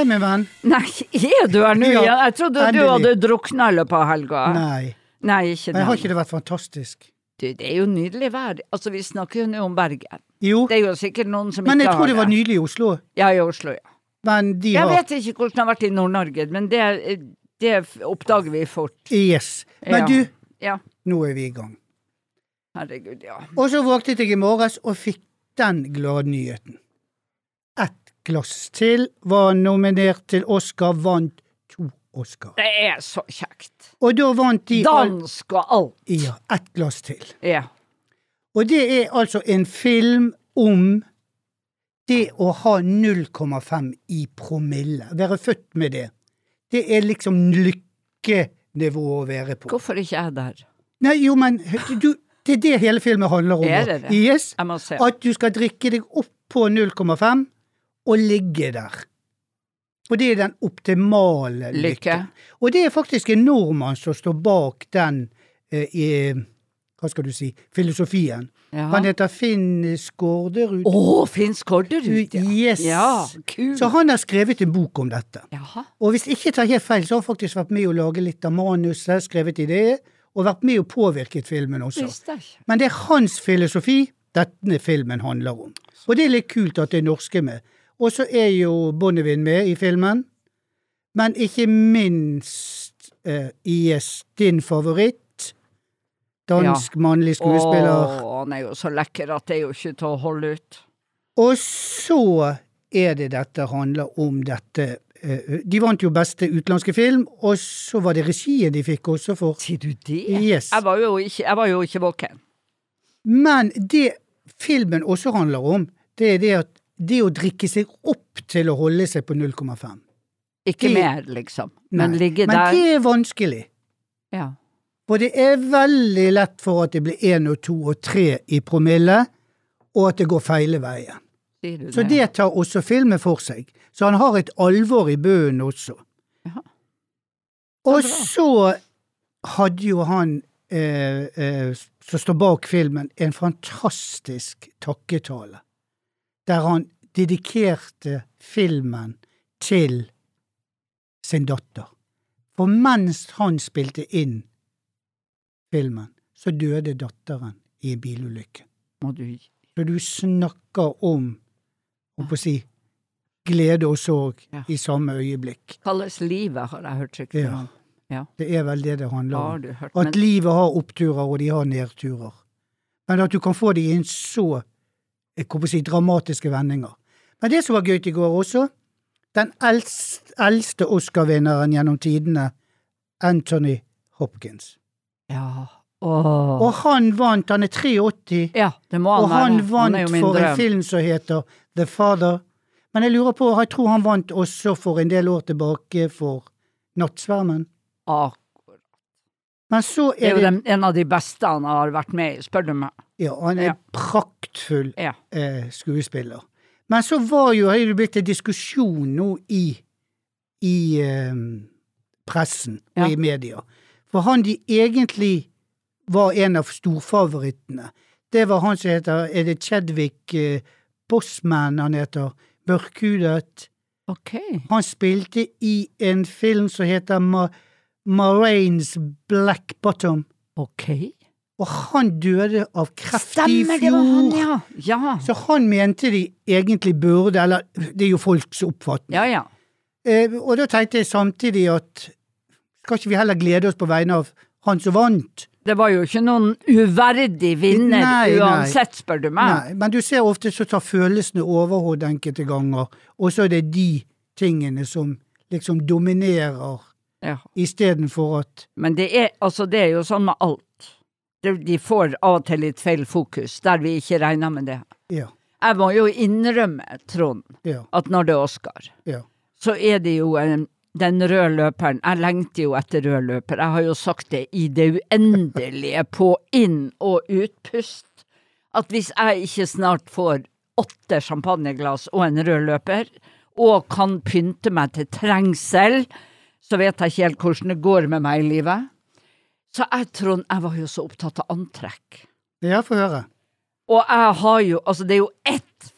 Hei, min venn. Nei, du her nå igjen? Jeg trodde du hadde druknet I løpet av helga. Nei, ikke det. Men har ikke det vært fantastisk? Du, det jo nydelig vær. Altså, vi snakker jo nå om Bergen. Jo. Det jo sikkert noen som ikke har det. Men jeg tror det var nydelig I Oslo. Ja, I Oslo, ja. Men jeg vet ikke hvordan det har vært I Nord-Norge, men det oppdager vi fort. Yes. Men du, ja. Nå vi I gang. Herregud, ja. Og så våknet jeg I morges og fikk den glade nyheten. Et glass til var nominert til Oscar, vant 2 Oscar. Det så kjekt. Og da vant de... Dansk og alt. Ja, et glass til. Ja. Og det altså en film om det å ha 0,5 I promille. Være født med det. Det liksom lykkenivå å være på. Hvorfor ikke jeg der? Nei, jo, men det det hele filmen handler om. Det? Yes, jeg må se. At du skal drikke deg opp på 0,5 og ligge der. Og det den optimale lykken. Og det faktisk en nordmann som står bak den hva skal du si, filosofien. Ja. Han heter Finn Skårderud. Finn Skårderud, ja. Yes. Ja, kul. Så han har skrevet en bok om dette. Jaha. Og hvis ikke jeg tar helt feil, så har han faktisk vært med å lage litt av manuset, skrevet ideer, og vært med å påvirket filmen også. Men det hans filosofi, denne filmen handler om. Og det litt kult at det norske med. Og så jo Bonnevin med I filmen, men ikke minst din favoritt, dansk mannlig skuespiller. Han jo så lekker at det jo ikke til å holde ut. Og så det dette handler om dette. De vant jo beste utenlandske film, og så var det regien de fikk også for. Sier du det? Yes. Jeg var jo ikke våken. Men det filmen også handler om, det det at det å drikke seg opp til å holde seg på 0,5. Ikke mer, liksom. Men ligge der. Men det vanskelig. Ja. For det veldig lett for at det blir 1 og 2 og 3 I promille, og at det går feile veien. Så det tar også filmen for seg. Så han har et alvor I bøen også. Ja. Og så hadde jo han, som står bak filmen, en fantastisk takketale, der han dedikerte filmen til sin datter. For mens han spilte inn filmen, så døde datteren I bilulykken. Så du snakker om å si, glede og sorg I samme øyeblikk. Kalles livet, har jeg hørt sikkert. Ja. Det vel det handler om. Hørt, at livet har oppturer, og de har nedturer. Men at du kan få det I en så, jeg kan si, dramatiske vendinger. Men det som var gøy I går også, den eldste Oscar-vinneren gjennom tidene, Anthony Hopkins. Ja. Og han vant, han 83. Ja, det må han være. Og han vant for en film som heter The Father. Men jeg lurer på, jeg tror han vant også for en del år tilbake for Nattsvermen. Akkurat. Men så det jo en av de beste han har vært med I, spør du meg. Ja, han praktfull skuespiller. Men så har det blitt en diskusjon nå I pressen og I media. For han de egentlig var en av storfavorittene. Det var han som heter, det Chadwick Boseman, han heter, mørkhudet. Han spilte I en film som heter Ma Black Bottom. Og han døde av kreft I fjor. Det var han, ja. Så han mente de egentlig burde, eller det jo folks oppfatning. Ja. Og da tenkte jeg samtidig at skal ikke vi heller glede oss på vegne av han som vant? Det var jo ikke noen uverdig vinner uansett, spør du meg. Nei, men du ser ofte så tar følelsene overhånd enkelte ganger, og så det de tingene som liksom dominerer I stedet for at... Men det jo sånn med alt. De får av og til litt feil fokus, der vi ikke regner med det. Ja. Jeg må jo innrømme, Trond, at når det Oscar, så det jo den røde løperen. Jeg lengter jo etter rød løper. Jeg har jo sagt det I det uendelige på inn- og utpust, at hvis jeg ikke snart får 8 champagneglass og en rød løper, og kan pynte meg til trengsel, så vet jeg ikke helt hvordan det går med meg I livet. Så Trond, jeg var jo så opptatt av antrekk. Ja, få høre. Og jeg har jo, altså det jo ett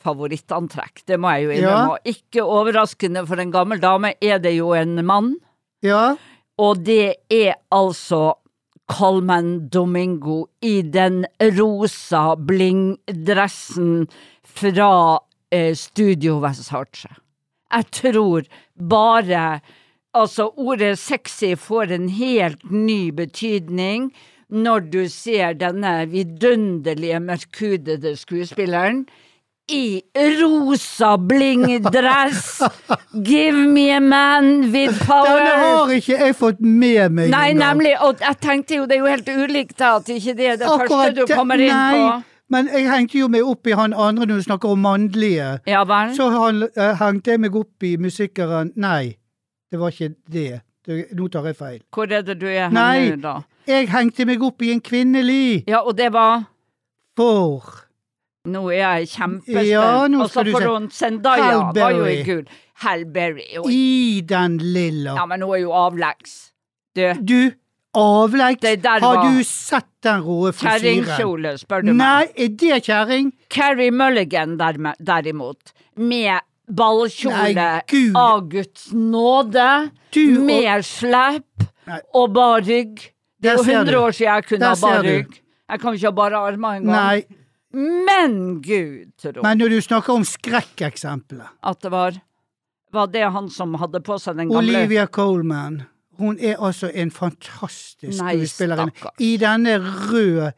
favorittantrekk, det må jeg jo innrømme. Ikke overraskende for en gammel dame det jo en mann. Ja. Og det altså Colman Domingo i den rosa blingdressen fra Studio Versace. Jeg tror bare, altså ordet sexy får en helt ny betydning når du ser denne vidunderlige mørkhudede skuespilleren i rosa blingdress. Give me a man with power. Denne har ikke jeg fått med meg. Nei, nemlig, og jeg tenkte jo, det jo helt ulikt at ikke det akkurat første du kommer inn på. Men jeg hengte jo meg opp i han andre når du snakker om mannlige. Ja, vel? Så hengte jeg meg opp i musikeren. Nei, det var ikke det. Nå tar jeg feil. Hvor det du henne da? Jeg hengte meg opp i en kvinnelig. Ja, og det var? For. Nå jeg kjempespent. Ja, nå skal du se. Og så for hun Zendaya var jo en gul. Halle Berry. I den lilla. Ja, men hun jo avleggs. Du, avleggs? Har du sett den rå frisyren? Kjerringkjole, spør du meg. Nei, det kjerring? Carrie Mulligan derimot, med ballkjole av Guds nåde, med slepp og bar rygg. Det jo 100 år siden jeg kunne ha bar rygg. Jeg kan ikke ha bare armer en gang. Nei. Men Gud, tro. Men når du snakker om skrekkeksempler. At det var det han som hadde på seg den gamle... Olivia Colman. Hun altså en fantastisk skuespiller. I denne røde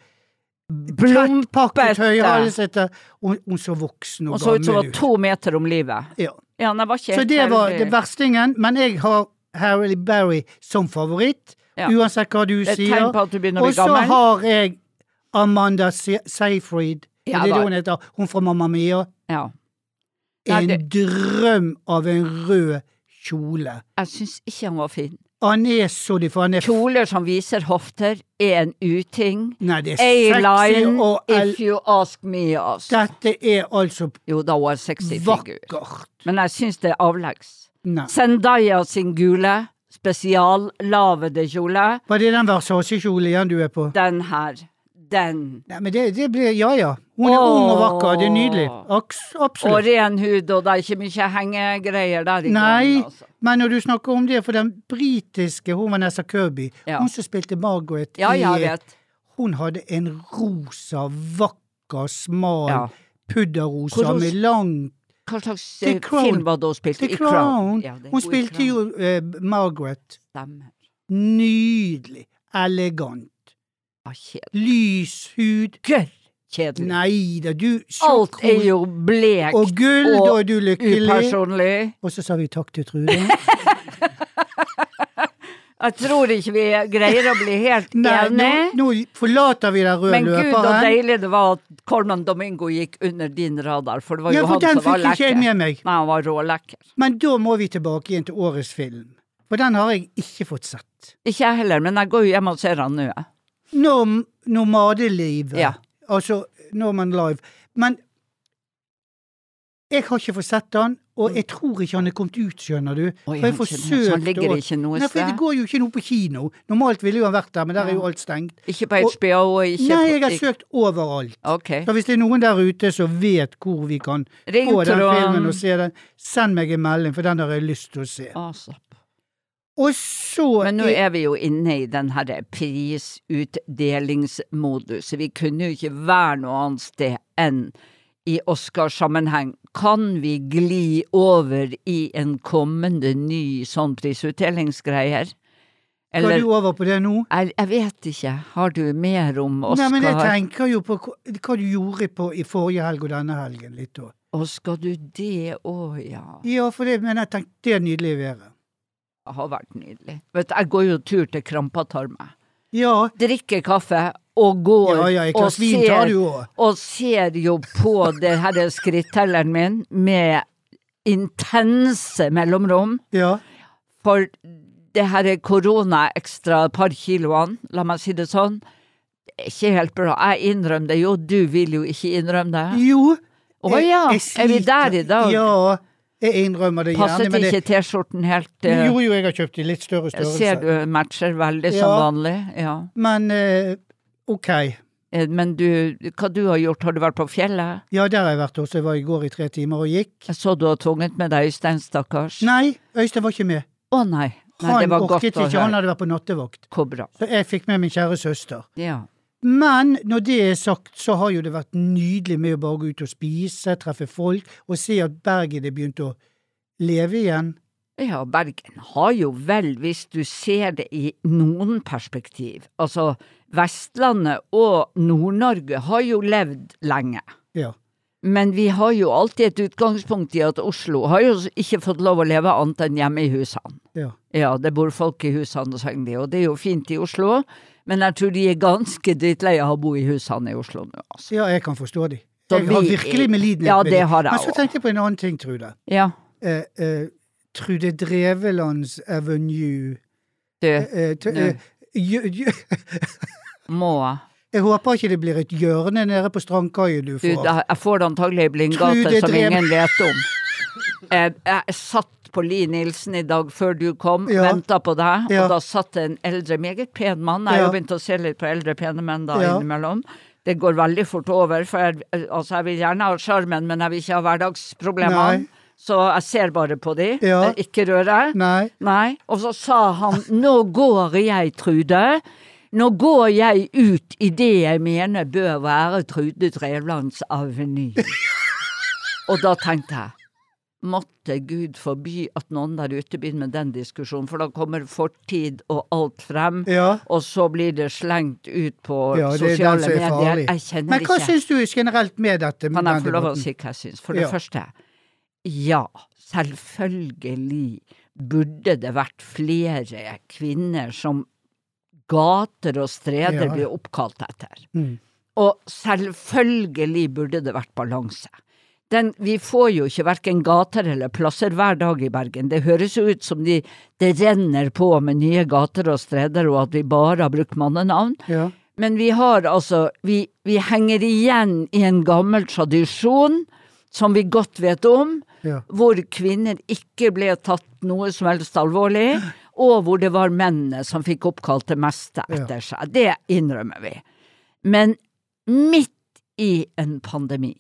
tettpakket høyhalsete. Hun så voksen og gammel ut. Og så ut som var 2 meter om livet. Ja. Ja, det var ikke så det var det verstingen, men jeg har Halle Berry som favoritt, uansett hva du sier. Det tegn på at du begynner å bli gammel. Og så har jeg Amanda Seyfried, det det hun heter, hun fra Mamma Mia. Ja. En drøm av en rød kjole. Jeg synes ikke han var fin. Han så det, for han kjoler som viser hofter en uting. Nei, det A-line, if you ask me. Dette altså jo, da var sexy vakkert. Figur. Men jeg synes det avleggs. Zendaya sin gule, spesiallavede kjole. Var det den Versace-kjole igjen du på? Den her. Den. Nei, men det blir, ja. Hun ung og vakker, det nydelig. Absolutt. Og ren hud, og det ikke mye hengegreier der i Nei, men når du snakker om det, for den britiske, hun Vanessa Kirby, hun som spilte Margaret hun hadde en rosa, vakker, smal, pudderrosa med lang... Hva slags film var det hun spilte? The Crown. Hun spilte jo Margaret. Stemmer. Nydelig, elegant. Lys hud. Gørr kjedelig. Nei da, du alt jo blekt og gull, og du lykkelig. Upersonlig. Og så sa vi takk til Trude. Jeg tror ikke vi greier å bli helt enige. Nå forlater vi den røde løperen. Men Gud, og deilig det var at Colman Domingo gikk under din radar, for det var jo han som var lekker. Ja, for den fikk ikke jeg med meg. Nei, han var rålekker. Men da må vi tilbake igjen til årets film. For den har jeg ikke fått sett. Ikke jeg heller, men jeg går jo hjem og ser han nå. Nomadelivet. Ja. Altså, Norman Live. Men jeg har ikke fått sett den, og jeg tror ikke han kommet ut, skjønner du. For jeg forsøkte han ligger ikke noe sted. Nei, for det går jo ikke noe på kino. Normalt ville jo han vært der, men der jo alt stengt. Ikke på HBO og ikke Nei, jeg har søkt overalt. Okay. Så hvis det noen der ute som vet hvor vi kan få den filmen og se den, send meg en melding, for den har jeg lyst til å se. Og så men nå vi jo inne i den her prisutdelingsmodus. Vi kunne jo ikke være noe annet sted enn i Oscar-sammenheng. Kan vi gli over i en kommende ny sånn prisutdelingsgreier? Eller, skal du over på det nå? Jeg vet ikke. Har du mer om Oscar? Nei, men jeg tenker jo på hva du gjorde i forrige helg og denne helgen litt da. Og skal du det også, ja? Ja, for det, men jeg tenkte det nydelig å være. Det har vært nydelig. Vet du, jeg går jo tur til Krampatarme. Ja. Drikker kaffe og går og ser jo på det her skrittelleren min med intense mellomrom. Ja. For det her korona ekstra par kiloene, la meg si det sånn, det ikke helt bra. Jeg innrømmer det jo, du vil jo ikke innrømme det. Jo. Åja, vi der i dag? Ja. Jeg innrømmer det gjerne. Passet ikke T-skjorten helt? Jo, jeg har kjøpt i litt større størrelse. Ser du matcher veldig som vanlig? Ja. Men, ok. Men hva du har gjort? Har du vært på fjellet? Ja, der har jeg vært også. Jeg var i går i 3 timer og gikk. Så du har tvunget med deg Øystein, stakkars? Nei, Øystein var ikke med. Nei, han orket ikke, han hadde vært på nattevakt. Hvor bra. Så jeg fikk med min kjære søster. Ja. Men når det sagt, så har jo det vært nydelig med å bare gå ut og spise, treffe folk, og se at Bergen er begynt å leve igjen. Ja, Bergen har jo vel, hvis du ser det i noen perspektiv, altså Vestlandet og Nord-Norge har jo levd lenge. Ja. Men vi har jo alltid et utgangspunkt i at Oslo har jo ikke fått lov å leve annet enn hjemme i husene. Ja. Ja, det bor folk i husene, og det er jo fint i Oslo, men jeg tror de er ganske drittleie av å bo i husene i Oslo nå. Altså. Ja, jeg kan forstå de. Jeg har virkelig med lidenhet. Ja, det har jeg også. Men så tenkte jeg på en annen ting, Trude. Ja. Trude Drevelands Avenue. Må. Jeg håper ikke det blir et hjørne nede på strandkaien du får. Jeg får det antagelig i Blindgate som ingen vet om. Jeg satt på Li Nilsen i dag før du kom, ventet på deg, og da satt en eldre, meget pen mann. Jeg har jo begynt å se litt på eldre, pene menn da innimellom. Det går veldig fort over, for jeg vil gjerne ha skjermen, men jeg vil ikke ha hverdagsproblemer. Så jeg ser bare på de, ikke røre. Nei. Og så sa han, nå går jeg, Trude. Nå går jeg ut i det jeg mener bør være Trude Drevlands Avenue. Og da tenkte jeg, måtte Gud forby at noen der ute begynner med den diskusjonen, for da kommer fortid og alt frem, og så blir det slengt ut på sosiale medier. Jeg kjenner Men hva synes du generelt med dette? Kan jeg få lov å si hva jeg synes? For det første, ja, selvfølgelig burde det vært flere kvinner som gater og streder blir oppkalt etter. Og selvfølgelig burde det vært balanse. Vi får jo ikke hverken gater eller plasser hver dag i Bergen. Det høres jo ut som det renner på med nye gater og streder, og at vi bare har brukt mannenavn. Ja. Men vi har altså, vi henger igjen i en gammel tradisjon, som vi godt vet om, hvor kvinner ikke ble tatt noe som helst alvorlig, og hvor det var mennene som fikk oppkalt det meste etter seg. Det innrømmer vi. Men midt i en pandemi,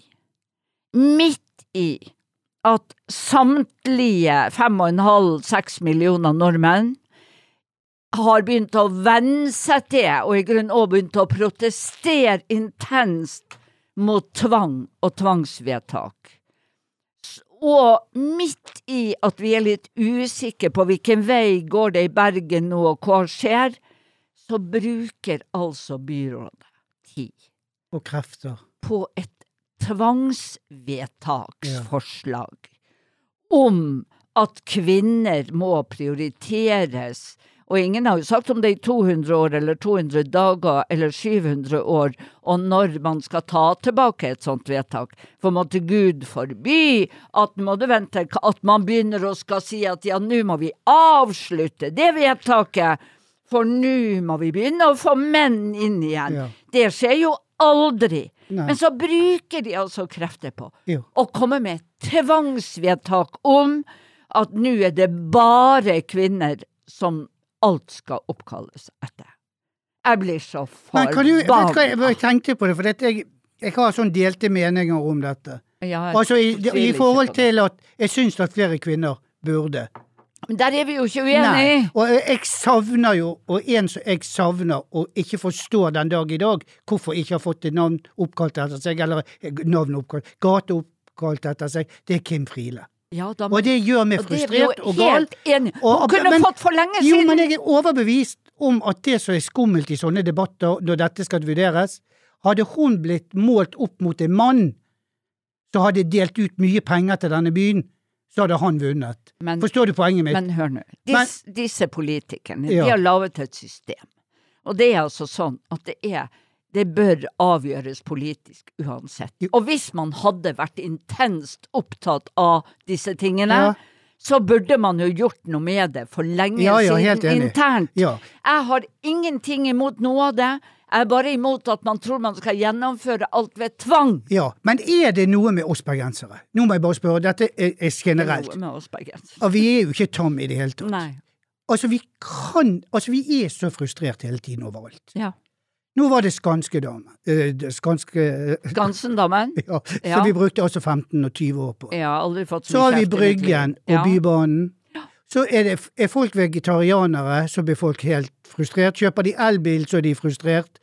midt i at samtlige 5,5-6 millioner nordmenn har begynt å venne seg til, og i grunnen også begynt å protestere intenst mot tvang og tvangsvedtak. Og midt i at vi er litt usikre på hvilken vei går det i Bergen nå, og hva skjer, så bruker altså byrådet tid. Og krefter. På et tvangsvedtaksforslag om at kvinner må prioriteres, og ingen har jo sagt om det i 200 år, eller 200 dager, eller 700 år, og når man skal ta tilbake et sånt vedtak. For måtte Gud forby at må du vente, at man begynner å skal si at ja, nå må vi avslutte det vedtaket, for nå må vi begynne å få menn inn igjen. Ja. Det skjer jo aldri. Nei. Men så bruker de altså krefter på å komme med tvangsvedtak om at nå er det bare kvinner som alt skal oppkalles etter. Jeg blir så forbannet. Jeg tenkte på det, for jeg har sånn delte meninger om dette. Altså i forhold til at jeg synes at flere kvinner burde. Men der er vi jo ikke uenige. Nei, og jeg savner jo, og en som jeg savner og ikke forstår den dag i dag, hvorfor ikke har fått et navn oppkalt etter seg, eller gate oppkalt etter seg, det er Kim Friele. Ja, og det gjør meg frustrert og gal. Hun kunne fått for lenge siden. Jo, men jeg er overbevist om at det som er skummelt i sånne debatter, når dette skal vurderes, hadde hun blitt målt opp mot en mann, så hadde delt ut mye penger til denne byen, så hadde han vunnet. Forstår du poenget mitt? Men hør nå, disse politikerne, de har lavet et system. Og det er altså sånn at det bør avgjøres politisk uansett. Og hvis man hadde vært intenst opptatt av disse tingene, så burde man jo gjort noe med det for lenge siden internt. Jeg har ingenting imot noe av det. Jeg er bare imot at man tror man skal gjennomføre alt ved tvang. Ja, men er det noe med oss bergensere? Nå må jeg bare spørre, dette er generelt. Det er noe med oss bergensere. Og vi er jo ikke tam i det hele tatt. Nei. Altså vi er så frustrert hele tiden overalt. Ja. Nå var det Skansedamen. Skansendamen? Ja, så vi brukte altså 15 og 20 år på. Ja, aldri fått så har vi Bryggen og Bybanen. Så er folk vegetarianere, så blir folk helt frustrert. Kjøper de elbil, så er de frustrert.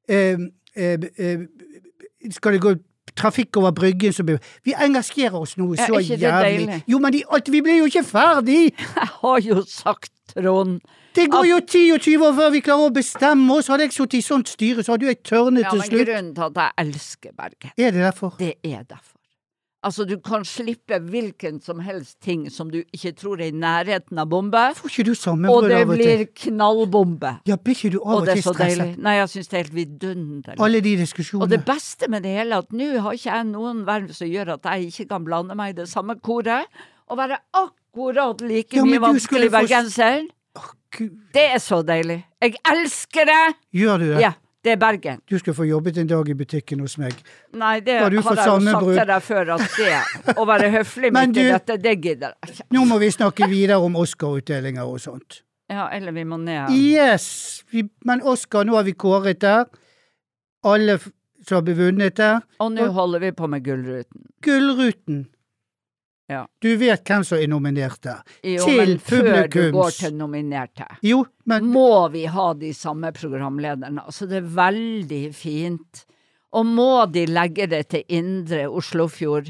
Skal det gå trafikk over Bryggen, så blir vi engasjerer oss nå så jævlig. Jo, men vi blir jo ikke ferdig! Jeg har jo sagt, Trond. Det går jo 10 og 20 år før vi klarer å bestemme oss. Hadde jeg suttet i sånt styre, så hadde jeg tørnet til slutt. Ja, men grunnen til at jeg elsker Bergen. Er det derfor? Det er derfor. Altså, du kan slippe hvilken som helst ting som du ikke tror er i nærheten av bombe. Får ikke du sammenbrud av og til? Og det blir knallbombe. Ja, blir ikke du av og til stresset? Nei, jeg synes det er helt vidunderlig. Alle de diskusjonene. Og det beste med det hele, at nå har ikke jeg noen verv som gjør at jeg ikke kan blande meg i det samme koret, og være akkurat like mye vanskelig bergenser. Det er så deilig. Jeg elsker det! Gjør du det? Ja. Det er Bergen. Du skal få jobbet en dag i butikken hos meg. Nei, det har jeg jo sagt til deg før, at det, å være høflig midt i dette, det gidder jeg ikke. Nå må vi snakke videre om Oscar-utdelinger og sånt. Ja, eller vi må ned. Yes! Men Oscar, nå har vi kåret der. Alle som har bevunnet der. Og nå holder vi på med Gullruten. Gullruten. Ja. Du vet hvem som er nominert der. Jo, men før du går til nominerte, må vi ha de samme programlederne. Altså, det er veldig fint. Og må de legge det til Indre Oslofjord.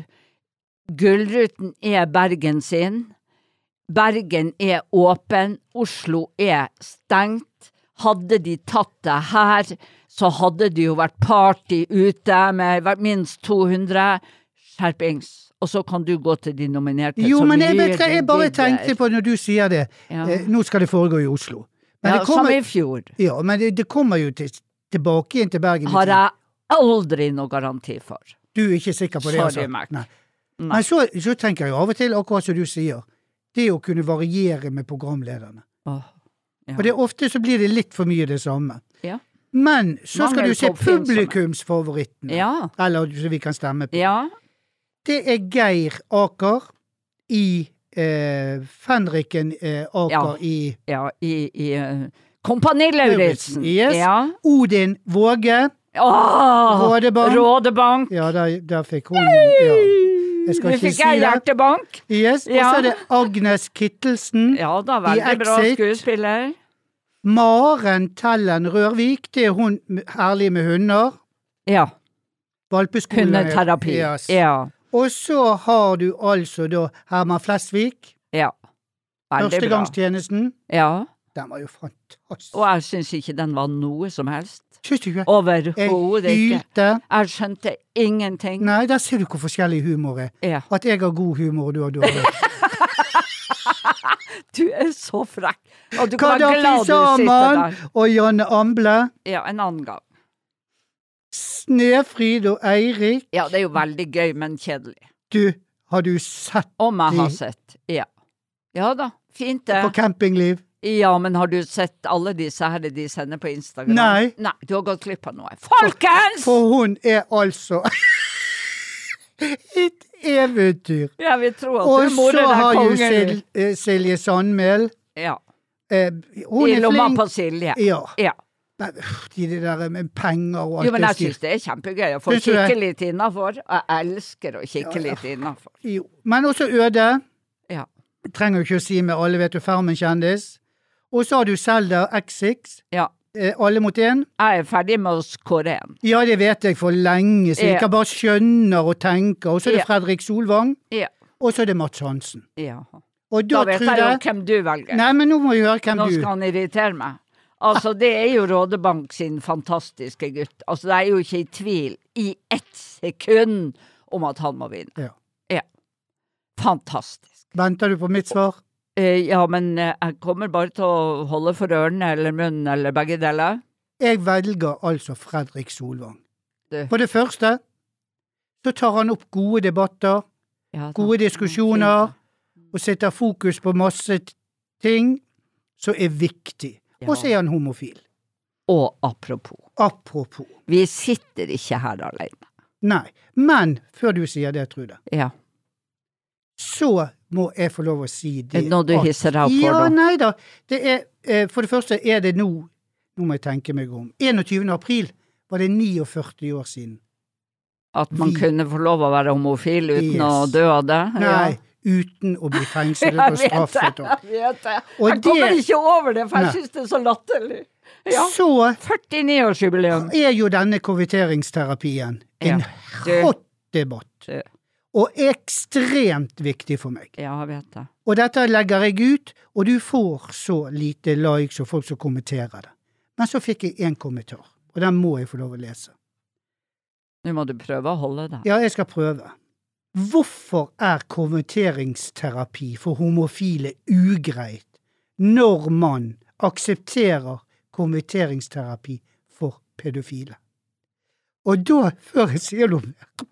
Gullruten er Bergen sin. Bergen er åpen. Oslo er stengt. Hadde de tatt det her, så hadde det jo vært party ute med minst 200 skjerpings. Og så kan du gå til de nominerte. Jo, men jeg bare tenkte på når du sier det. Ja. Nå skal det foregå i Oslo. Men ja, som i fjor. Ja, men det kommer jo tilbake igjen til Bergen. Har jeg aldri noe garanti for. Du er ikke sikker på det? Sorry, Mac. Nei. Men så tenker jeg av og til, akkurat som du sier, det å kunne variere med programlederne. Og det ofte så blir det litt for mye det samme. Ja. Men så skal du se publikumsfavoritten. Ja. Eller så vi kan stemme på. Ja. Det er Geir Aker i Fenriken Aker i Kompani Lauritzen. Yes. Ja. Odin Våge. Rådebank. Ja, der fikk hun. Ja. Jeg skal ikke si det. Hjertebank. Yes. Og så er det Agnes Kittelsen. Ja, da veldig bra skuespiller. Maren Tellen Rørvik. Det er hun herlig med hunder. Ja. Valpeskolen. Hundeterapi. Yes. Ja. Og så har du altså da Herman Flesvig. Ja, veldig bra. Førstegangstjenesten. Ja. Den var jo fantastisk. Og jeg synes ikke den var noe som helst. Synes du ikke? Overhodet ikke. Jeg skjønte ingenting. Nei, der ser du hvor forskjellig humor er. Ja. At jeg har god humor, og du har dårlig. Du er så frekk. Og du kan være glad du sitter der. Og Janne Amble. Ja, en annen gang. Snefrid og Eirik. Ja, det er jo veldig gøy, men kjedelig. Har du sett Om jeg har sett, ja. Ja da, fint det. På campingliv? Ja, men har du sett alle disse her de sender på Instagram? Nei. Nei, du har gått glipp av noe. Folkens! For hun er altså et eventyr. Ja, vi tror at du morer deg kongen. Og så har jo Silje Sandmæl. Ja. Hun I lomma på Silje. Ja. Ja. De der med penger og alt. Jo, men jeg synes det er kjempegøy å få kikke litt innenfor. Jeg elsker å kikke litt innenfor. Jo, men også Øde. Ja. Trenger jo ikke å si med alle vet du Farmen kjendis. Og så har du Zelda X6. Ja. Alle mot en. Jeg er ferdig med å skåre en. Ja, det vet jeg for lenge siden. Jeg bare skjønner og tenker. Og så er det Fredrik Solvang. Ja. Og så er det Mats Hansen. Ja. Og da vet jeg jo hvem du velger. Nei, men nå må vi høre hvem nå skal han irritere meg. Altså, det er jo Rådebank sin fantastiske gutt. Altså, det er jo ikke i tvil i 1 sekund om at han må vinne. Ja. Ja. Fantastisk. Venter du på mitt svar? Ja, men jeg kommer bare til å holde for ørene eller munnen eller begge deler. Jeg velger altså Fredrik Solvang. For det første, så tar han opp gode debatter, gode diskusjoner, og setter fokus på masse ting som er viktig. Ja. Og så er han homofil. Og apropos. Apropos. Vi sitter ikke her alene. Nei, men før du sier det, Trude, så må jeg få lov å si det. Når du hisser deg opp for det? Ja, nei da. Det er, for det første er det nå nå må jeg tenke meg om. 21. april var det 49 år siden. At man kunne få lov å være homofil uten å dø av det? Nei, uten å bli fengslet og straffet. Jeg vet det. Jeg kommer ikke over det, for jeg synes det så latterlig. Ja, så 49-årsjubileum. Er jo denne konverteringsterapien en hot debatt. Og ekstremt viktig for meg. Ja, jeg vet det. Og dette legger jeg ut, og du får så lite likes og folk som kommenterer det. Men så fikk jeg en kommentar, og den må jeg få lov å lese. Nå må du prøve å holde det. Ja, jeg skal prøve. Hvorfor er konverteringsterapi for homofile ugreit når man aksepterer konverteringsterapi for pedofile? Og da, før jeg sier noe mer,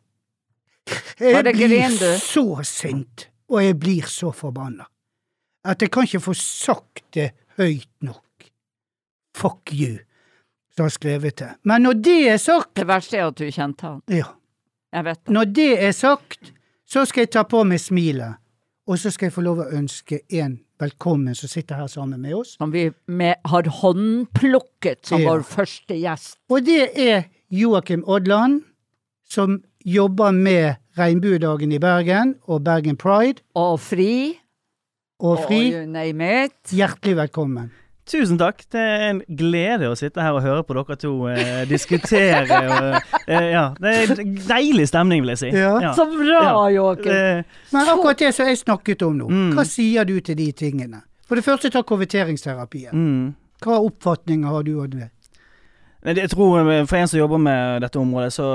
jeg blir så sint, og jeg blir så forbannet, at jeg kan ikke få sagt det høyt nok. Fuck you. Så har skrevet det. Men når det er sagt... Det verste er at du kjente han. Ja. Jeg vet det. Når det er sagt, så skal jeg ta på meg smilet, og så skal jeg få lov å ønske en velkommen som sitter her sammen med oss. Som vi har håndplukket som vår første gjest. Og det er Joakim Odland, som jobber med Regnbuedagen i Bergen, og Bergen Pride. Og Fri. Og Fri. Og you name it. Hjertelig velkommen. Tusen takk. Det er en glede å sitte her og høre på dere to diskutere. Ja, det er deilig stemning, vil jeg si. Ja. Så bra, Joakim. Men akkurat det som jeg snakket om nå, hva sier du til de tingene? For det første tar konverteringsterapien. Hva oppfatninger har du av det? Jeg tror for en som jobber med dette området, så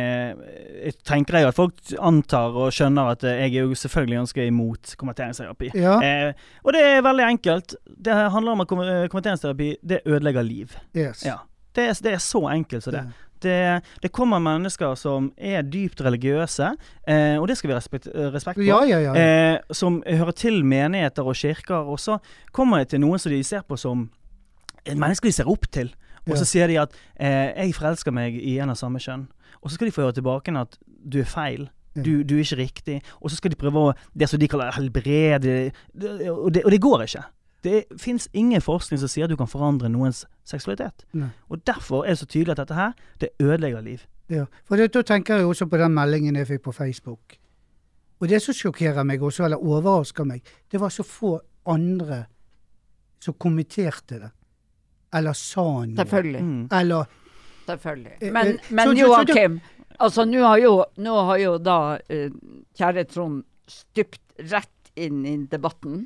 jeg tenker jeg at folk antar og skjønner at jeg er jo selvfølgelig ganske imot konverteringsterapi. Ja. Og det er veldig enkelt. Det handler om at konverteringsterapi, det ødelegger liv. Yes. Ja. Det er så enkelt som det. Det kommer mennesker som er dypt religiøse, og det skal vi respekt på, som hører til menigheter og kirker, og så kommer det til noen som de ser på som mennesker de ser opp til. Og så sier de at jeg forelsker meg i en av samme kjønn. Og så skal de få høre tilbake at du er feil. Du er ikke riktig. Og så skal de prøve det som de kaller helbrede. Og det går ikke. Det finnes ingen forskning som sier at du kan forandre noens seksualitet. Nei. Og derfor er det så tydelig at dette her, det ødelegger liv. Ja, for da tenker jeg også på den meldingen jeg fikk på Facebook. Og det som sjokkerer meg også, eller overrasker meg, det var så få andre som kommenterte det. Eller sa noe. Selvfølgelig. Eller... Selvfølgelig. Men Joakim, altså nå har jo da kjære Trond stypt rett inn i debatten.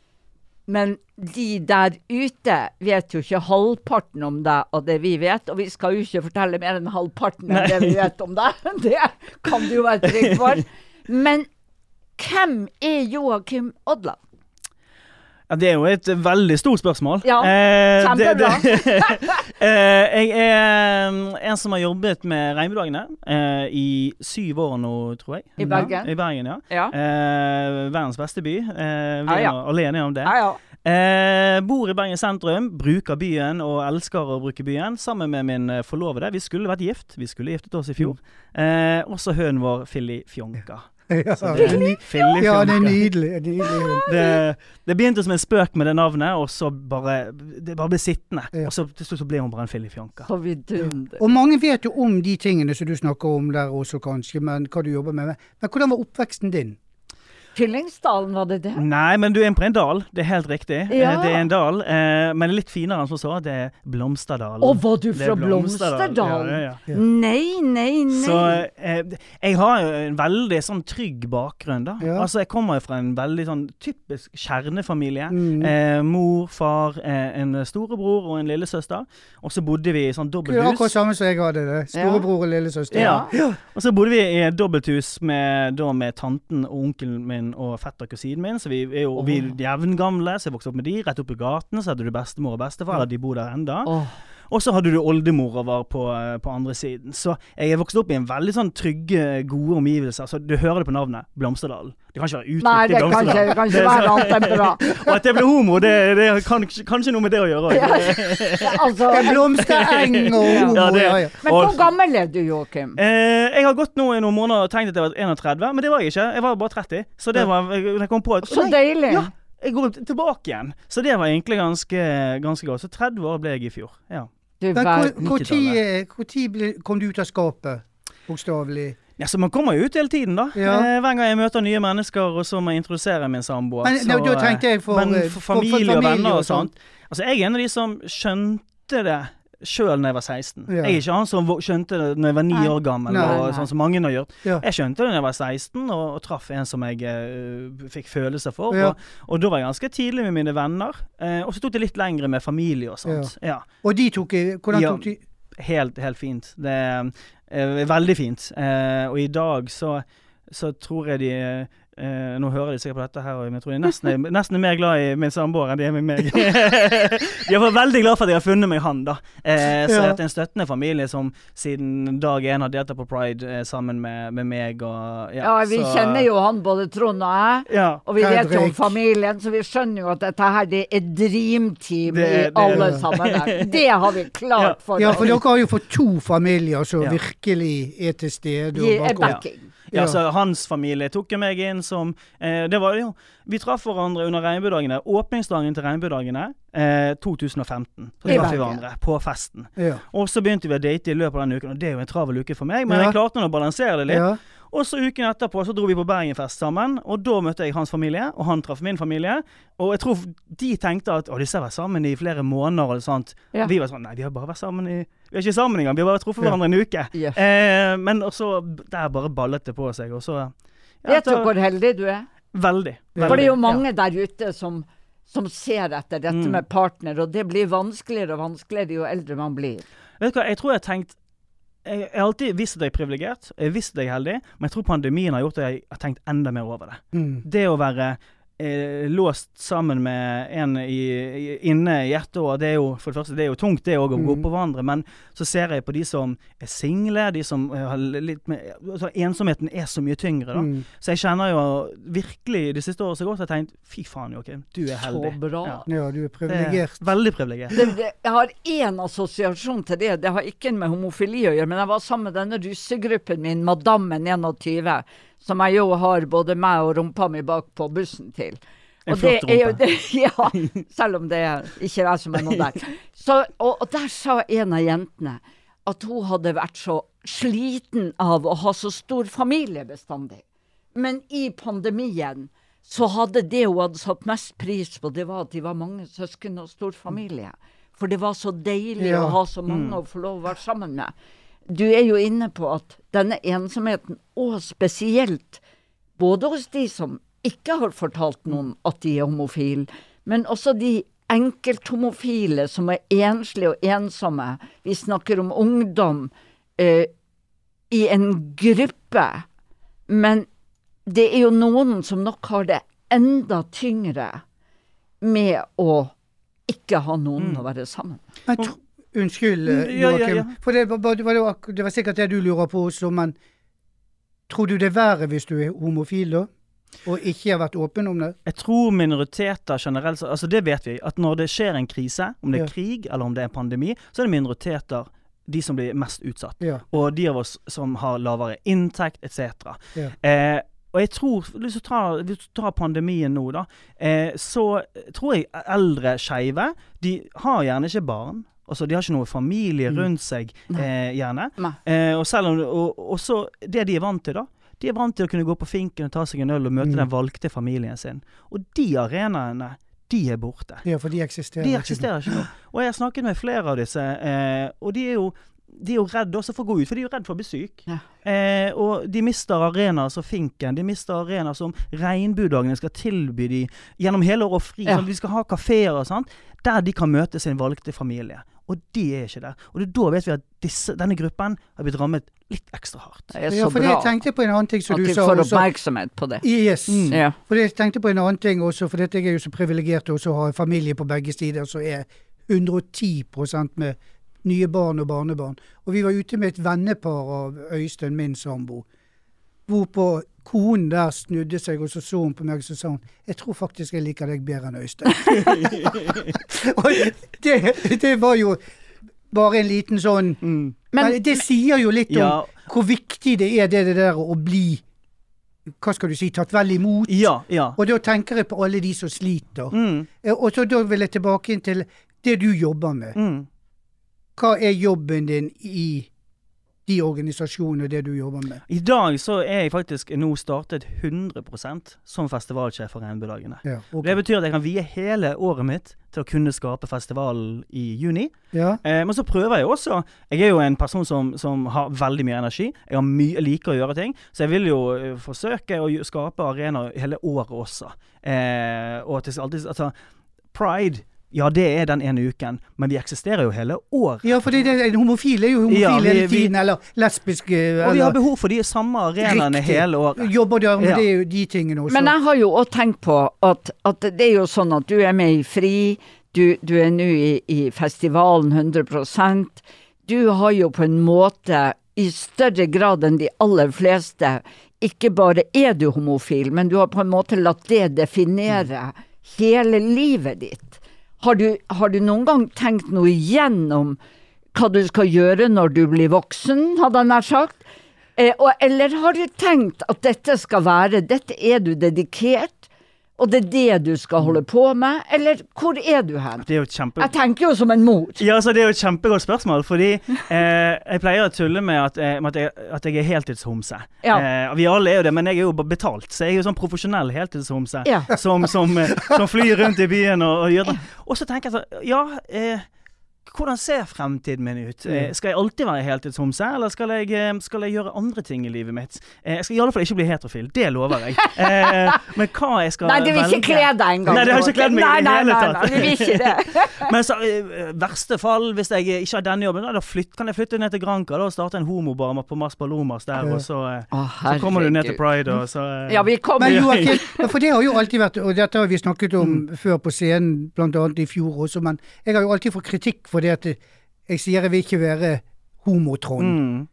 Men de der ute vet jo ikke halvparten om deg og det vi vet, og vi skal jo ikke fortelle mer enn halvparten av det vi vet om deg. Det kan du jo være trygg for. Men hvem er Joakim Odland? Ja, det er jo et veldig stort spørsmål. Ja, kjempebra. Jeg er en som har jobbet med Regnbuedagene i 7 år nå, tror jeg. I Bergen? I Bergen, ja. Ja. Verdens beste by. Vi er alene om det. Ja. Bor i Bergen sentrum, bruker byen og elsker å bruke byen, sammen med min forlovede. Vi skulle vært gift. Vi skulle giftet oss i fjor. Også hønen vår, Filly Fjonka. Ja, det er nydelig. Det begynte som en spøk med det navnet, og så det bare ble sittende. Og så til slutt så ble hun bare en Filly Fjonka. Og mange vet jo om de tingene som du snakker om der også kanskje, men hva du jobber med. Men hvordan var oppveksten din? Fyllingsdalen, var det det? Nei, men du er på en dal. Det er helt riktig. Ja. Det er en dal, men det er litt finere enn som så. Det er Blomsterdalen. Var du fra Blomsterdalen? Ja. Nei. Så jeg har jo en veldig sånn trygg bakgrunn da. Ja. Altså, jeg kommer fra en veldig sånn typisk kjernefamilie. Mor, far, en storebror og en lillesøster. Og så bodde vi i sånn dobbelthus. Akkurat samme som jeg hadde det. Storebror og lillesøster. Ja. Og så bodde vi i et dobbelthus med tanten og onkelen min og fetter og kusinen min, så vi er jo jevngamle, så jeg vokste opp med de, rett opp i gaten, så hadde du bestemor og bestefar, de bor der enda. Og så hadde du oldemor og var på andre siden. Så jeg er vokst opp i en veldig sånn trygge, gode omgivelser. Så du hører det på navnet, Blomsterdalen. Det kan ikke være uttrykt i Blomsterdalen. Nei, det kan ikke være alt enn bra. Og at jeg ble homo, det kan kanskje noe med det å gjøre. Altså, blomstereng og homo. Men hvor gammel er du, Joakim? Jeg har gått nå i noen måneder og tenkt at jeg var 31, men det var jeg ikke. Jeg var bare 30. Så det var, jeg kom på at... Så deilig. Ja. jeg går tilbake igjen. Så det var egentlig ganske godt. Så 30 år ble jeg i fjor, ja. Hvor tid kom du ut av skapet, bokstavelig? Ja, så man kommer jo ut hele tiden da. Ja. Hver gang jeg møter nye mennesker, og så må jeg introdusere min samboer. Men da tenkte jeg for familie og venner og sånt. Altså, jeg en av de som skjønte det selv når jeg var 16. Ja. Jeg ikke han som skjønte det når jeg var 9 år gammel, og sånn som mange har gjort. Ja. Jeg skjønte det når jeg var 16, og traff en som jeg fikk følelser for. Ja. Og da var jeg ganske tidlig med mine venner. Og så tok det litt lengre med familie og sånt. Ja. Og de hvordan tok de? Helt fint. Det veldig fint. Og i dag så tror jeg de nå hører de sikkert på dette her, og jeg tror de nesten mer glad i min samboer enn de med meg. De var veldig glad for at jeg har funnet meg han da. Så det er en støttende familie som siden dag 1 har deltatt på Pride sammen med meg. Og, vi kjenner jo han, både Trond og jeg, og vi vet jo om familien, så vi skjønner jo at dette her, det er dreamteam i alle sammen. Det har vi klart for deg. Ja, for dere har jo fått 2 familier som virkelig er til stede. De er backing. Ja, så hans familie tok meg inn som, det var jo, vi traff hverandre under regnbuedagene, åpningsdagen til regnbuedagene, 2015, så traff vi hverandre på festen. Ja. Og så begynte vi å date i løpet av den uken, og det er jo en travel uke for meg, men jeg klarte å balansere det litt. Ja. Og så uken etterpå så dro vi på Bergenfest sammen, og da møtte jeg hans familie, og han traff min familie, og jeg tror de tenkte at, disse har vært sammen i flere måneder eller sånt. Ja. Vi var sånn, nei, vi har bare vært sammen vi er ikke sammen engang, vi har bare truffet hverandre en uke. Yes. Men så, der bare ballet det på seg, og så... Vet du hvor heldig du er? Veldig. For det er jo mange der ute som ser etter dette med partner, og det blir vanskeligere og vanskeligere jo eldre man blir. Vet du hva, jeg tror jeg tenkte, jeg har alltid visst at jeg er privilegert, jeg visste at jeg er heldig, men jeg tror pandemien har gjort at jeg har tenkt enda mer over det. Det å være låst sammen med en inne i et år, det er jo, for det første, det er jo tungt det å gå på hverandre, men så ser jeg på de som er single, de som har litt mer, altså ensomheten er så mye tyngre da. Så jeg kjenner jo virkelig de siste årene så godt, jeg har tenkt, fy faen Joakim, du er heldig. Så bra. Ja, du er privilegert. Veldig privilegert. Jeg har en assosiasjon til det har ikke med homofili å gjøre, men jeg var sammen med denne russegruppen min, Madammen 21, som jeg jo har både meg og rumpa mi bak på bussen til. Og det er jo det, ja, selv om det ikke er som er noe der. Så, og der sa en av jentene at hun hadde vært så sliten av å ha så stor familie bestandig. Men i pandemien så hadde det hun hadde satt mest pris på, det var at de var mange søsken og stor familie. For det var så deilig å ha så mange å få lov å være sammen med. Du er jo inne på at denne ensomheten, og spesielt både hos de som ikke har fortalt noen at de er homofile, men også de enkelthomofile som er enslige og ensomme. Vi snakker om ungdom i en gruppe, men det er jo noen som nok har det enda tyngre med å ikke ha noen å være sammen med. Unnskyld, Joakim. For det var sikkert det du lurer på også, men tror du det er verre hvis du er homofil da? Og ikke har vært åpen om det? Jeg tror minoriteter generelt, altså det vet vi, at når det skjer en krise, om det er krig eller om det er pandemi, så er det minoriteter de som blir mest utsatt. Ja. Og de av oss som har lavere inntekt, etc. Ja. Og jeg tror, hvis du tar pandemien nå da, så tror jeg eldre skeive, de har gjerne ikke barn. Altså, de har ikke noe familie rundt seg, gjerne. Og selv om, og så, det de er vant til da, de er vant til å kunne gå på finken og ta seg en øl og møte den valgte familien sin. Og de arenaene, de er borte. Ja, for de eksisterer ikke nå. Og jeg har snakket med flere av disse, og de er jo redde også for å gå ut, for de er jo redde for å bli syk. Ja. Og de mister arenaer som finken, de mister arenaer som regnbuedagene skal tilby de gjennom hele året fri, sånn at de skal ha kaféer og sånt, der de kan møte sin valgte familie. Og de er ikke der. Og da vet vi at denne gruppen har blitt rammet litt ekstra hardt. Det er så bra. Jeg tenkte på en annen ting som du sa. At de får oppmerksomhet på det. Yes. Ja. For jeg tenkte på en annen ting også, for jeg er jo så privilegert også å ha familie på begge sider, så er 110% med nye barn og barnebarn. Og vi var ute med et vennepar av Øystein, min sambo, hvorpå konen der snudde seg, og så hun på meg, og så sa hun, jeg tror faktisk jeg liker deg bedre enn Øystein. Og det var jo bare en liten sånn, men det sier jo litt om hvor viktig det er det der å bli hva skal du si, tatt vel imot. Ja. Og da tenker jeg på alle de som sliter. Og så da vil jeg tilbake inn til det du jobber med. Hva jobben din i de organisasjonene det du jobber med? I dag så jeg faktisk nå startet 100% som festivalsjef for Regnbuedagene. Ja, okay. Det betyr at jeg kan vie hele året mitt til å kunne skape festivalen i juni. Ja. Men så prøver jeg også, jeg jo en person som har veldig mye energi, jeg liker å gjøre ting, så jeg vil jo forsøke å skape arenaer hele året også. Og til alltid, altså, Pride, ja, det den ene uken, men vi eksisterer jo hele år. Ja, for homofile jo homofile hele tiden, eller lesbiske. Og vi har behov for de samme arenaene hele året. Jobber der med det jo de tingene også. Men jeg har jo også tenkt på at det jo sånn at du med i FRI, du nå i festivalen 100%. Du har jo på en måte, i større grad enn de aller fleste, ikke bare du homofil, men du har på en måte latt det definere hele livet ditt. Har du noen gang tenkt noe igjennom hva du skal gjøre når du blir voksen, hadde han nær sagt? Eller har du tenkt at dette er du dedikert, og det det du skal holde på med, eller hvor du hen? Det jo jeg tenker jo som en mor. Ja, altså det jo et kjempegodt spørsmål, fordi jeg pleier å tulle med at jeg heltidshomse. Ja. Vi alle jo det, men jeg jo betalt, så jeg jo sånn profesjonell heltidshomse, ja. som flyr rundt i byen og gjør det. Og så tenker jeg så, ja, hvordan ser fremtiden min ut? Skal jeg alltid være heltidshomse, eller skal jeg gjøre andre ting i livet mitt? Jeg skal i alle fall ikke bli heterofil, det lover jeg. Men hva jeg skal velge... Nei, det vil ikke kle deg en gang. Nei, det har ikke kledd meg i hele tatt. Nei, det vil ikke det. Men så, verste fall, hvis jeg ikke har denne jobben, da kan jeg flytte ned til Granca, da, og starte en homobar på Mas Palomas der, og så kommer du ned til Pride, og så... Ja, vi kommer. Men Joakim, for det har jo alltid vært, og dette har vi snakket om før på scenen, blant annet i fjor også, men jeg har jo alltid fått kritikk for det at jeg sier jeg vil ikke være homotron.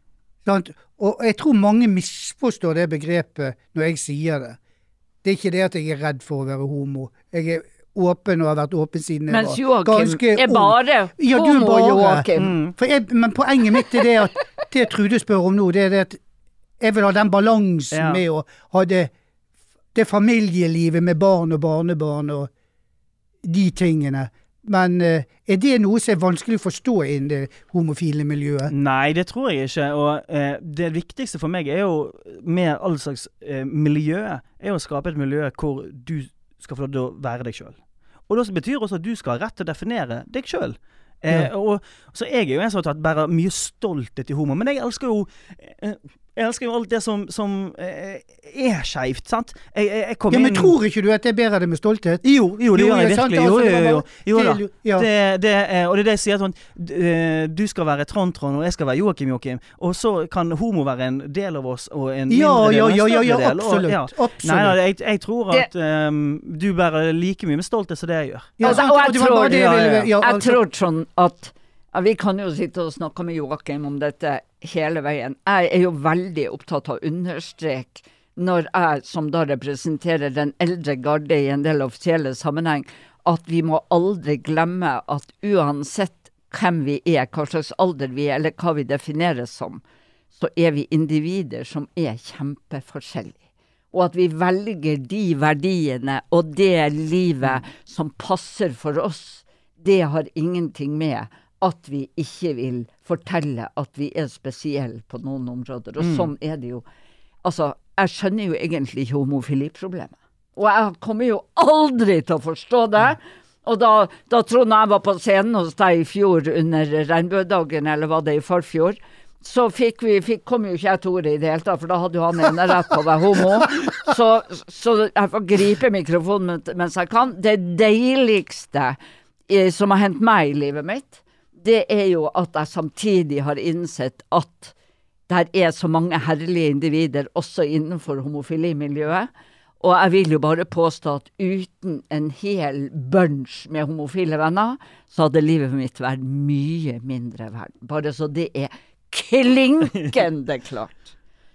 Og jeg tror mange misforstår det begrepet når jeg sier det. Det ikke det at jeg redd for å være homo. Jeg åpen og har vært åpen siden jeg var ganske ung. Mens Joakim bare homo, Joakim. Men poenget mitt det at det Trude spør om nå, det det at jeg vil ha den balansen med å ha det familielivet med barn og barnebarn og de tingene. Men det noe som vanskelig å forstå innen det homofile miljøet? Nei, det tror jeg ikke. Og det viktigste for meg jo med all slags miljø, å skape et miljø hvor du skal få lov til å være deg selv. Og det betyr også at du skal ha rett til å definere deg selv. Og så jeg jo en sånn at bærer mye stolthet i homo, men jeg elsker jo alt det som skjevt, sant? Men tror ikke du at det bærer det med stolthet? Jo, det gjør jeg virkelig. Jo da. Og det er det jeg sier sånn, du skal være Trond, og jeg skal være Joakim. Og så kan homo være en del av oss, og en mindre del, og en større del. Absolutt. Nei, jeg tror at du bærer like mye med stolthet som det jeg gjør. Jeg tror Trond at vi kan jo sitte og snakke med Joakim om dette hele veien. Jeg jo veldig opptatt av å understreke når jeg, som da representerer den eldre garde i en del offisielle sammenheng, at vi må aldri glemme at uansett hvem vi hva slags alder vi eller hva vi defineres som, så vi individer som kjempeforskjellige. Og at vi velger de verdiene og det livet som passer for oss, det har ingenting med at vi ikke vil fortelle at vi spesielle på noen områder. Og sånn det jo. Altså, jeg skjønner jo egentlig ikke homofiliproblemet. Og jeg kommer jo aldri til å forstå det. Og da Trond jeg var på scenen hos deg i fjor under Regnbuedagen, eller var det i forfjor, så kom jo ikke jeg til ordet i det hele tatt, for da hadde jo han en rett på å være homo. Så jeg får gripe mikrofonen mens jeg kan. Det deiligste som har hendt meg i livet mitt, det jo at jeg samtidig har innsett at det så mange herlige individer også innenfor homofilimiljøet, og jeg vil jo bare påstå at uten en hel bunch med homofile venner, så hadde livet mitt vært mye mindre verdt. Bare så det klinkende klart.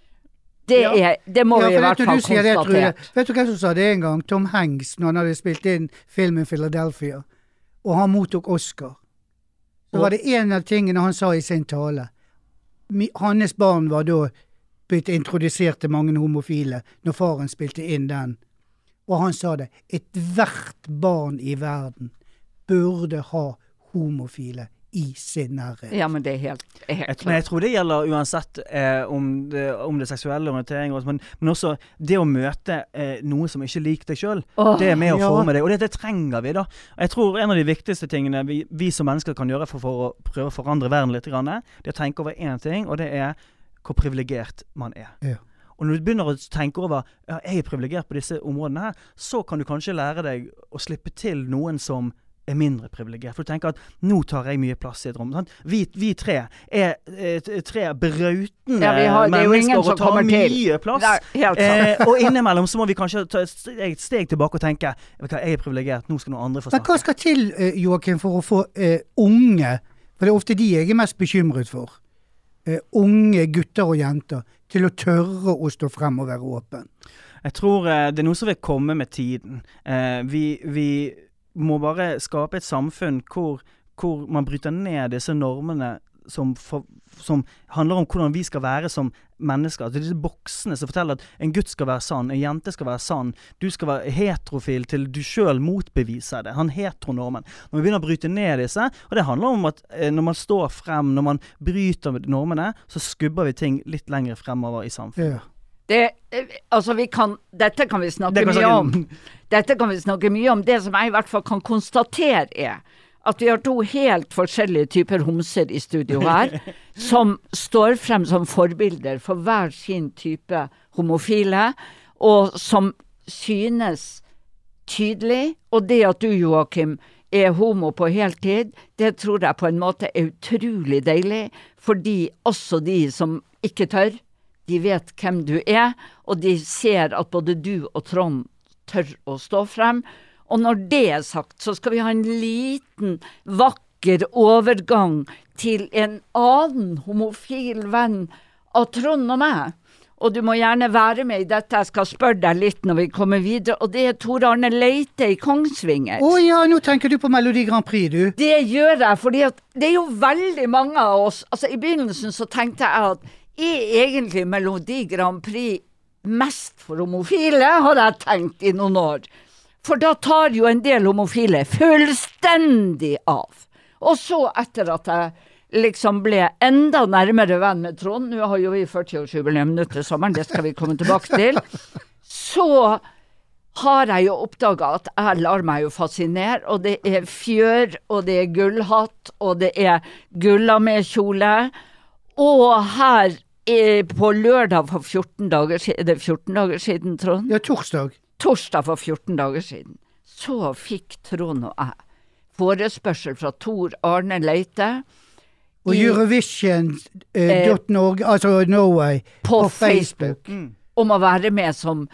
Det må vi i hvert fall konstatere. Vet du hva som sa det en gang? Tom Hanks, når han hadde spilt inn filmen Philadelphia, og han mottok Oscar. Så var det en av tingene han sa i sin tale. Hans barn var da blitt introdusert til mange homofile når faren spilte inn den. Og han sa det, et hvert barn i verden burde ha homofile i sin nærhet. Ja, men det helt men jeg tror det gjelder uansett om det seksuelle orientering, men også det å møte noe som ikke liker deg selv, det med å forme deg, og det trenger vi da. Jeg tror en av de viktigste tingene vi som mennesker kan gjøre for å prøve å forandre verden litt, det å tenke over en ting, og det hvor privilegert man Ja. Og når du begynner å tenke over jeg privilegert på disse områdene her, så kan du kanskje lære deg å slippe til noen som mindre privilegert. For du tenker at nå tar jeg mye plass i et rom. Sant? Vi tre tre brautende mennesker og tar mye plass. Og innimellom så må vi kanskje ta et steg tilbake og tenke jeg privilegert, nå skal noen andre få snakke. Men hva skal til, Joakim, for å få unge, for det ofte de jeg mest bekymret for, unge gutter og jenter, til å tørre å stå frem og være åpen? Jeg tror det noe som vil komme med tiden. Vi må bare skape et samfunn hvor man bryter ned disse normene som handler om hvordan vi skal være som mennesker. Altså disse boksene som forteller at en gutt skal være sann, en jente skal være sann, du skal være heterofil til du selv motbeviser det. Han heteronormen. Når vi begynner å bryte ned disse, og det handler om at når man står frem, når man bryter normene, så skubber vi ting litt lenger fremover i samfunnet. Ja. Dette kan vi snakke mye om. Dette kan vi snakke mye om. Det som jeg i hvert fall kan konstatere at vi har to helt forskjellige typer homser i studio her, som står frem som forbilder for hver sin type homofile, og som synes tydelig, og det at du, Joakim, homo på heltid, det tror jeg på en måte utrolig deilig, fordi også de som ikke tør, de vet hvem du og de ser at både du og Trond tør å stå frem. Og når det sagt, så skal vi ha en liten, vakker overgang til en annen homofil venn av Trond og meg. Og du må gjerne være med i dette, jeg skal spørre deg litt når vi kommer videre, og det Tor Arne Leite i Kongsvinger. Ja, nå tenker du på Melodi Grand Prix, du. Det gjør jeg, fordi at det jo veldig mange av oss, altså i begynnelsen så tenkte jeg at egentlig Melodi Grand Prix mest for homofile, har jeg tenkt i noen år. For da tar jo en del homofile fullstendig av. Og så etter at jeg liksom ble enda nærmere venn med Trond, nå har jo vi 40-årsjubileum nå til sommeren, det skal vi komme tilbake til, så har jeg jo oppdaget at jeg lar meg jo fascinere, og det fjør, og det gullhatt, og det gullamekjole, og her på lørdag for 14 dager siden, det 14 dager siden, Trond? Ja, torsdag. Torsdag for 14 dager siden. Så fikk Trond og jeg forespørsel fra Tor Arne Leite og Eurovision.org, altså Norway, på Facebook. Om å være med som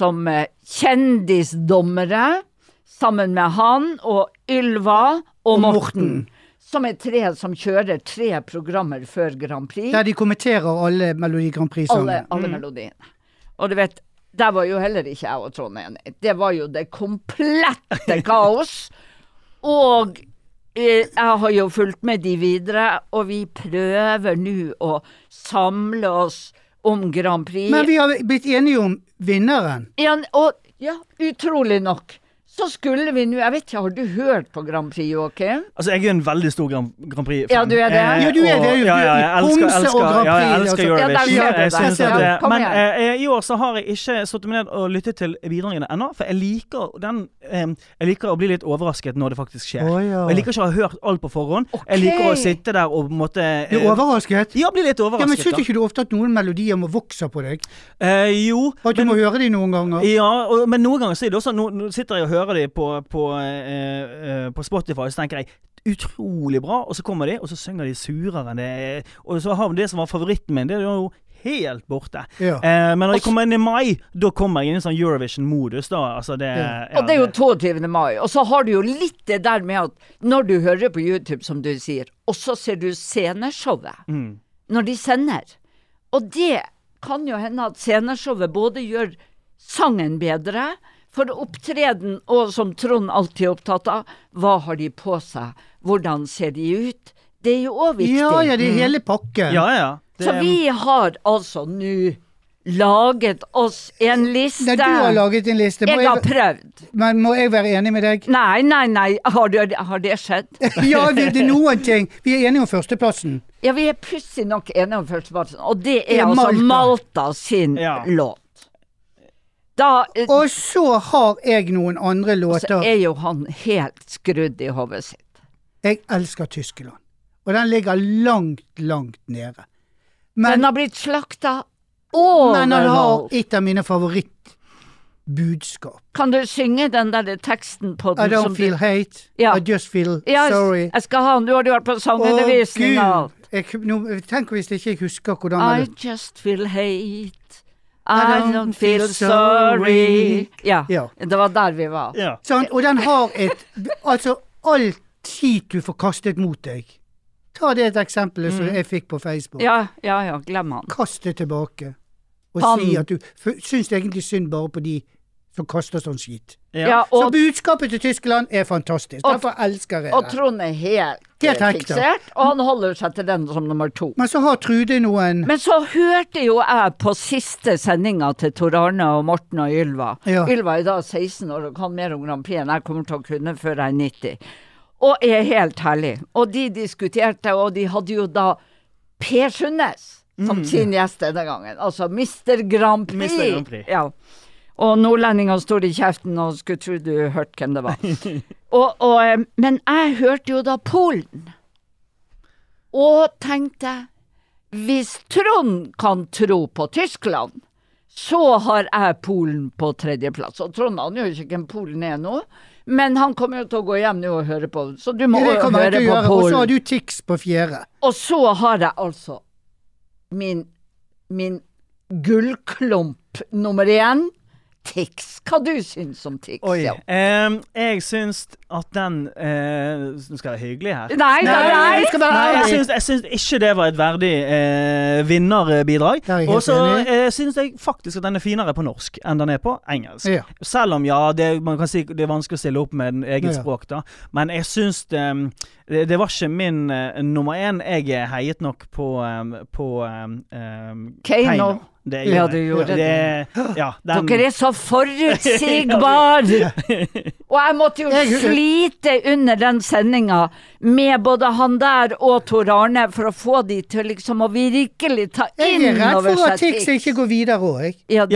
kjendisdommere sammen med han og Ylva og Morten. Som tre som kjører 3 programmer før Grand Prix. Der de kommenterer alle Melodi Grand Prix-sangene. Alle melodiene. Og du vet, der var jo heller ikke jeg og Trond enig. Det var jo det komplette kaos. Og jeg har jo fulgt med de videre, og vi prøver nå å samle oss om Grand Prix. Men vi har blitt enige om vinneren. Ja, utrolig nok. Så skulle vi nå, jeg vet ikke, har du hørt på Grand Prix, Joakim? Altså, jeg en veldig stor Grand Prix-fan. Ja, du det? Ja, du det. Jeg elsker Eurovision. Ja, men i år så har jeg ikke satt meg ned og lyttet til bidragene ennå, for jeg liker å bli litt overrasket når det faktisk skjer. Jeg liker ikke å ha hørt alt på forhånd. Jeg liker å sitte der og måtte... Du overrasket? Ja, bli litt overrasket. Ja, men synes ikke du ofte at noen melodier må vokse på deg? Jo. At du må høre de noen ganger? Ja, men noen ganger så det også, nå sitter jeg og hører de på Spotify, så tenker jeg utrolig bra, og så kommer de, og så synger de surere enn det, og så har det som var favoritten min, det jo helt borte. Ja. Men når jeg kommer inn i mai, da kommer jeg inn i en sånn Eurovision-modus da, altså det... Ja. Og det jo 22. mai, og så har du jo litt det der med at når du hører på YouTube, som du sier, og så ser du sceneshowet, når de sender, og det kan jo hende at sceneshowet både gjør sangen bedre, for opptreden, og som Trond alltid er opptatt av, hva har de på seg? Hvordan ser de ut? Det jo også viktig. Ja, det hele pakken. Ja. Så vi har altså nå laget oss en liste. Nei, du har laget en liste. Jeg har prøvd. Men må jeg være enig med deg? Nei. Har det skjedd? Ja, det noen ting. Vi enige om førsteplassen. Ja, vi plutselig nok enige om førsteplassen. Og det altså Malta sin låt. Og så har jeg noen andre låter. Og så jo han helt skrudd I hodet sitt. Jeg elsker Tyskland. Og den ligger langt, langt nede. Men den har blitt slakta overalt. Men han har et av mine favorittbudskap. Kan du synge den der teksten på den? I don't feel hate, I just feel sorry. Jeg skal ha den, du har vært på sangundervisning og alt. Tenk hvis jeg ikke husker hvordan I just feel hate, I don't feel sorry. Ja, det var der vi var. Ja. Sånn, og den har altså alt skit du får kastet mot deg. Ta det et eksempel som jeg fikk på Facebook. Ja, glem han. Kast det tilbake. Og si at du syns egentlig synd bare på de som kaster sånn skit. Ja, så budskapet til Tyskland fantastisk. Derfor elsker jeg det. Og Trond helt fiksert, og han holder seg til den som nummer 2. Men så har Trude noen... Men så hørte jo jeg på siste sendinga til Tor Arne og Morten og Ylva. Ja. Ylva I dag 16 år og kan mer om Grand Prix enn jeg kommer til å kunne før jeg 90. Og helt herlig. Og de diskuterte, og de hadde jo da Per Sundnes som sin gjest denne gangen. Altså Mr. Grand Prix. Mr. Grand Prix. Ja. Og nordlendinger stod I kjeften og skulle tro du hørte hvem det var. Men jeg hørte jo da Polen. Og tenkte, hvis Trond kan tro på Tyskland, så har jeg Polen på 3. plass. Og Trond han jo ikke hvem Polen nå. Men han kommer jo til å gå hjem nå og høre på. Så du må høre på Polen. Og så har du Tix på 4. Og så har jeg altså min gullklump nummer 1. Tix. Hva du syns om Tix? Oi, jeg syns at den nå skal jeg være hyggelig her. Nei, jeg syns ikke det var et verdig vinnerbidrag. Og så syns jeg faktisk at den finere på norsk enn den på engelsk. Ja. Selv om man kan si det vanskelig å stille opp med en egen språk da. Men jeg syns det var ikke min nummer 1. Jeg heiet nok på Kano. Ja, du gjorde det. Dere så forutsigbar. Og jeg måtte jo slite under den sendinga med både han der og Tor Arne for å få de til liksom å virkelig ta inn over seg. Jeg redd for at Tix ikke går videre også.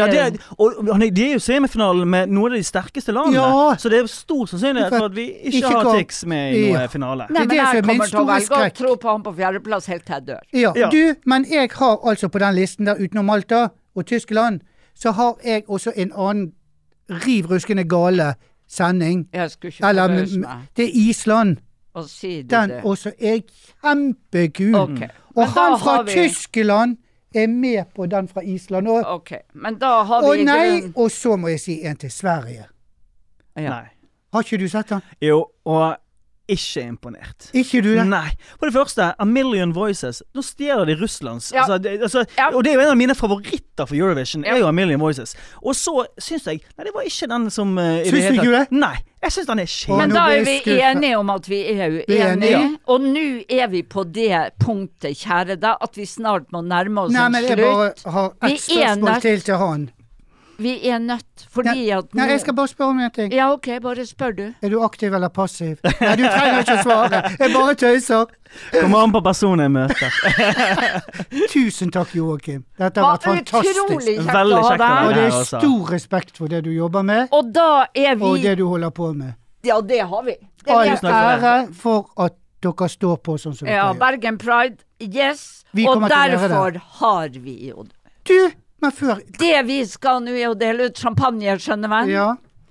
Og de jo semifinalen med noen av de sterkeste landene. Så det stor sannsynlighet for at vi ikke har Tix med I noen finale. Nei, men jeg kommer til å velge å tro på han på 4. plass helt til jeg dør. Ja, men jeg har altså på den listen der utenom Malta og Tyskland, så har jeg også en annen rivruskende gale sending. Jeg skulle ikke forløse meg. Det Island. Og si den det. Også kjempekul. Okay. Og han fra Tyskland med på den fra Island. Ok, men da har vi og så må jeg si en til Sverige. Ja. Nei. Har ikke du sett den? Jo, og ikke imponert. Ikke du det? Nei. For det første, A Million Voices. Nå stjeler de Russlands. Og det jo en av mine favoritter for Eurovision, jo A Million Voices. Og så synes jeg, nei, det var ikke den som... Synes du ikke det? Nei, jeg synes den kjedelig. Men da vi enige om at vi uenige. Og nå vi på det punktet, kjære da, at vi snart må nærme oss en slutt. Nei, men jeg bare har et spørsmål til han. Vi nødt, fordi at... Nei, jeg skal bare spørre om en ting. Ja, ok, bare spør du. Du aktiv eller passiv? Nei, du trenger ikke svare. Jeg bare tøyser. Kommer an på personen jeg møter. Tusen takk, Joakim. Dette har vært fantastisk. Utrolig kjekt å ha deg. Og det stor respekt for det du jobber med. Og da vi... Og det du holder på med. Ja, det har vi. All ære for at dere står på sånn som dere gjør. Ja, Bergen Pride, yes. Og derfor har vi jo det. Du... Før. Det vi skal nå å dele ut champagne, skjønner man. Ja.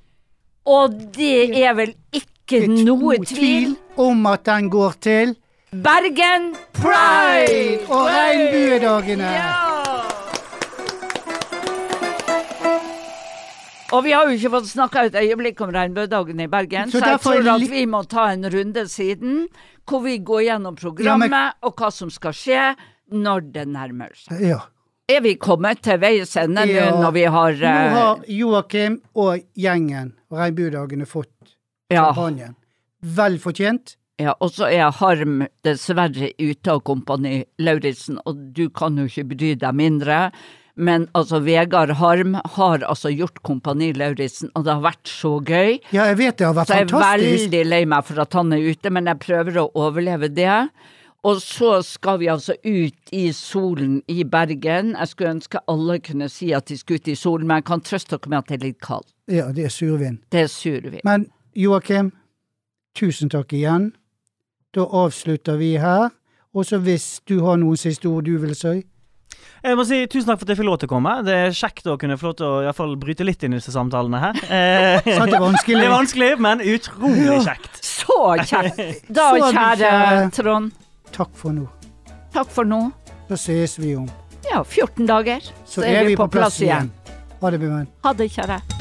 Og det vel ikke noe tvil om at den går til Bergen Pride og regnbuedagene. Ja. Og vi har jo ikke fått snakket et øyeblikk om regnbuedagene I Bergen, så jeg tror at vi må ta en runde siden, hvor vi går gjennom programmet og hva som skal skje når det nærmer seg. Ja. Vi kommet til veis ende nå når vi har... Nå har Joakim og gjengen og regnbuedagene fått champagnen. Vel fortjent. Ja, og så Harm dessverre ute av Kompani Lauritzen, og du kan jo ikke bry deg mindre, men altså Vegard Harm har altså gjort Kompani Lauritzen, og det har vært så gøy. Ja, jeg vet det har vært fantastisk. Så jeg veldig lei meg for at han ute, men jeg prøver å overleve det. Og så skal vi altså ut i solen i Bergen. Jeg skulle ønske alle kunne si at de skulle ut i solen, men jeg kan trøste dere med at det litt kaldt. Ja, det survind. Det survind. Men Joakim, tusen takk igjen. Da avslutter vi her, og så hvis du har noen siste ord du vil si. Jeg må si tusen takk for at jeg fikk lov til å komme. Det kjekt å kunne få lov til å I hvert fall bryte litt inn I disse samtalene her. Så det vanskelig. Det vanskelig, men utrolig kjekt. Så kjekt. Da, kjære Trond. Takk for nå. Takk for nå. Så ses vi om. Ja, 14 dager. Så vi på plass igjen. Ha det, Bjørn. Ha det, kjære.